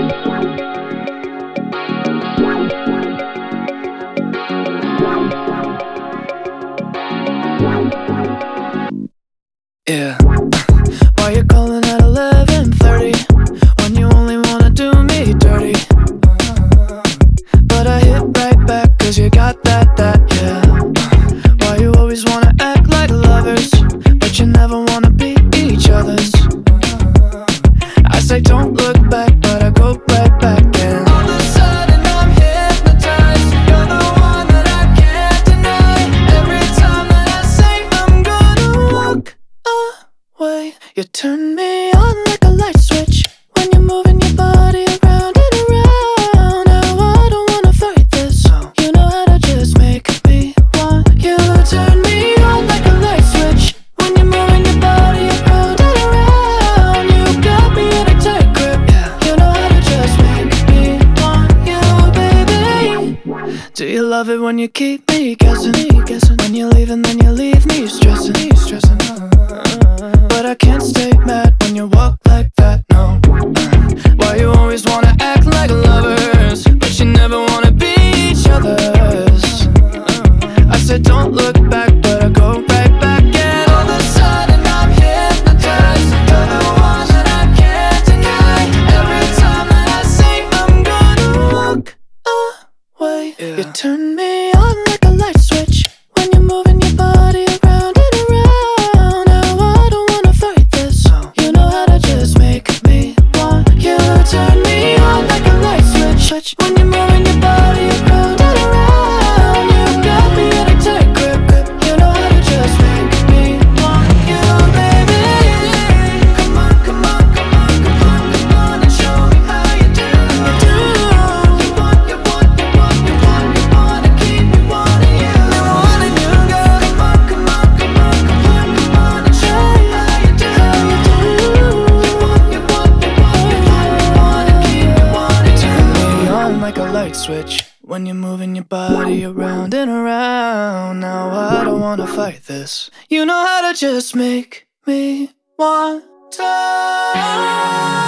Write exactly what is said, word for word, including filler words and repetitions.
Yeah. Why you calling at eleven thirty when you only wanna do me dirty? But I hit right back cause you got that, that, yeah. Why you always wanna act like lovers but you never wanna be each other's? I say don't look back but I go right back and all of a sudden I'm hypnotized. You're the one that I can't deny. Every time that I say I'm gonna walk away, you turn me on like a light switch when you're moving your body around and around. Now I don't wanna fight this, you know how to just make me want you. Turn me on like a light switch when you're moving your body around and around. You got me in a tight grip, you know how to just make me want you, baby. Do you love it when you keep me guessing? When you leave and then you leave me stressing, stressing. But I can't stay mad when you walk like that, no. Why you always wanna act like lovers but you never wanna be each other's? I said don't look back but I go right back and all of a sudden I'm hypnotized. You're the one that I can't deny. Every time that I say I'm gonna walk away, yeah. You turn me on like a light switch when you're moving your body around and around. Now I don't wanna fight this, you know how to just make me want you. Turn me on like a light switch when you're moving your body around and around. You got me in a tight grip, you know how to just make me want you, baby. Come on, come on, come on, come on, come on and show me how you do. You want, you want, you want, you want, you wanna keep me wanting you. Never wanting you, girl. Come on, come on, come on, come on, come on and show me how you do. You want, you want, you want, you want, you wanna keep me wanting you. Turn me on like a light switch when you're moving your body around and around. Now I don't wanna fight this, you know how to just make me want to.